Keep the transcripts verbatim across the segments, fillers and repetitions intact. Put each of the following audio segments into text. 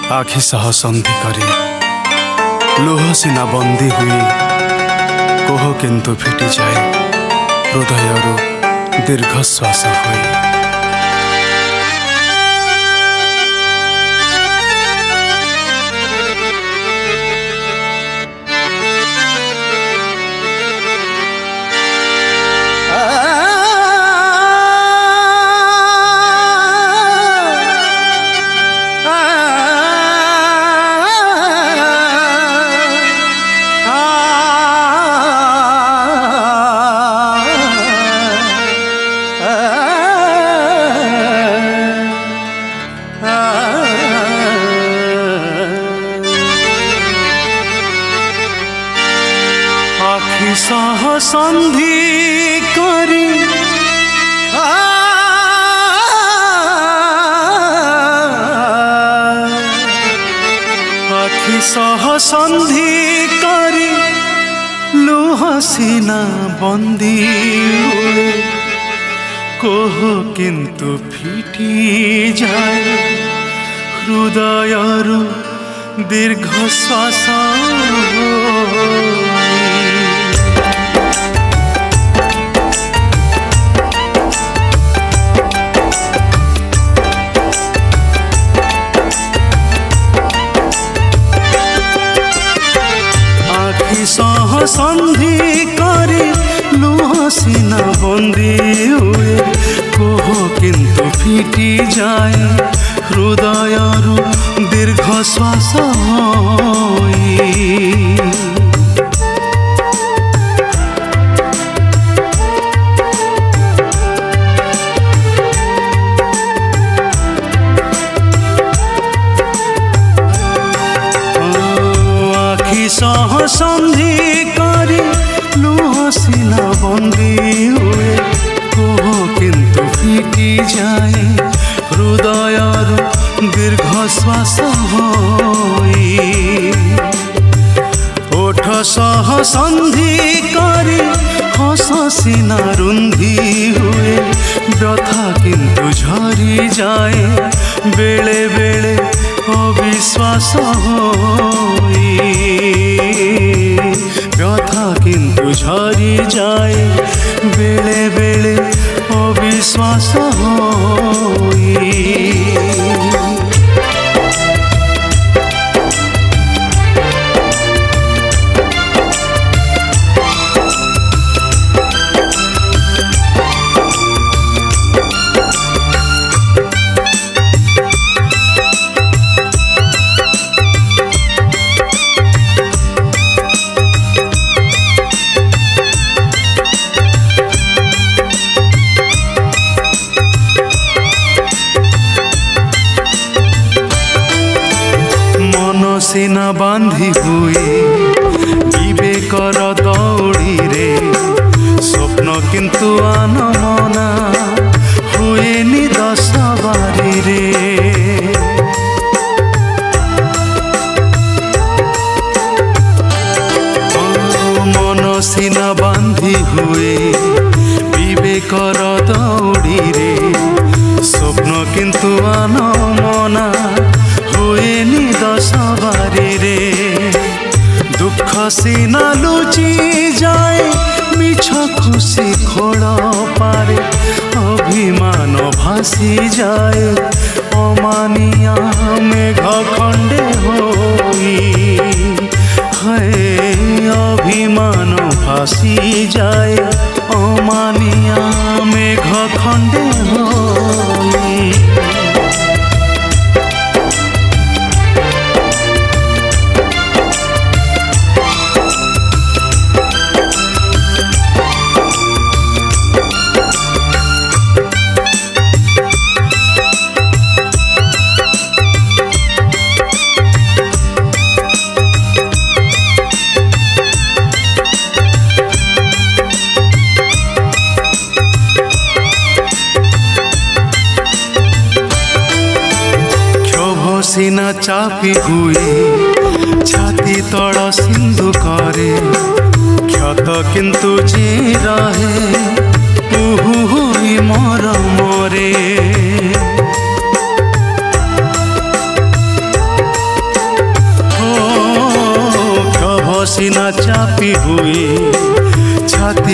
आखि सह संधि करी लुह सीना बंदी हुई कोह किंतु फिटी जाए हृदयरू दीर्घश्वास हुई। आखि सह संधि करी आखि सह संधि करी लुह सीना बंदी हुए कोह किंतु फिटी जाए हृदयरू दीर्घ श्वास। सह संधि करी लुह सीना बंदी हुए कोह किंतु फिटी जाए हृदयरू दीर्घ श्वास आखि सह संधि करी लुह सीना बंदी हुए कोह किंतु फिटी जाए हृदयरू दीर्घ श्वास ओठ सह संधि करी हस सीना रुंधी हुए व्यथा किंतु झरी जाए बेले बेले अविश्वास व्यथा किंतु झरी जाए बेले बेले अविश्वास सीना बांधी हुए विवेकर दौड़ी रे स्वप्न किंतु आनमना हुए निदश बारी रे मन सीना बांधी हुए विवेकर दौड़ी रे स्वप्न किंतु आनमना हुए निदश बारी रे दुख सीना लुचि जाए मिछ खुशी खोल पारे अभिमान भासी जाए अमानिया मेघ खंडे होई है अभिमान भासी जाए अमानिया मेघ खंडे होई। सीना चापी हुए छाती तल सिंधु करे क्षत किंतु जी रहे उहु हुई मोर मोरे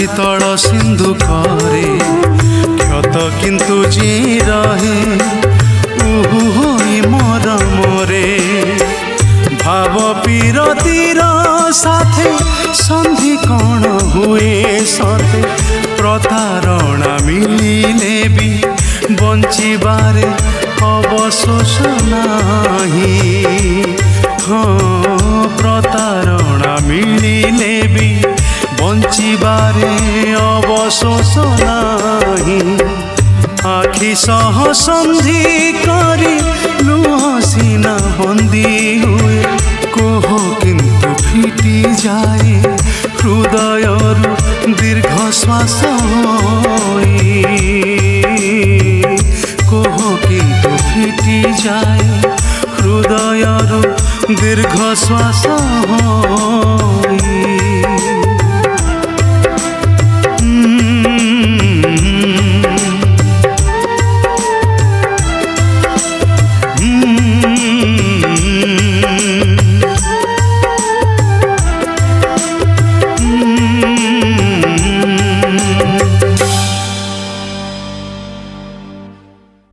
छाती तल सिंधु करे क्षत किंतु जी रहे उहु होई मरमरे भाव पीरतीर साथे संधि कौन हुए सते प्रतारणा मिलिले भी बंचिबारे अवशोष नाही हाँ प्रतारणा मिलिले भी बंचिबारे अवशोष नाही आखि सह संधि करी लुह सीना बंदी हुए कोह किंतु फिटी जाए हृदयरु दीर्घ श्वास होई कोह किंतु फिटी जाए हृदयरु दीर्घ श्वास होई।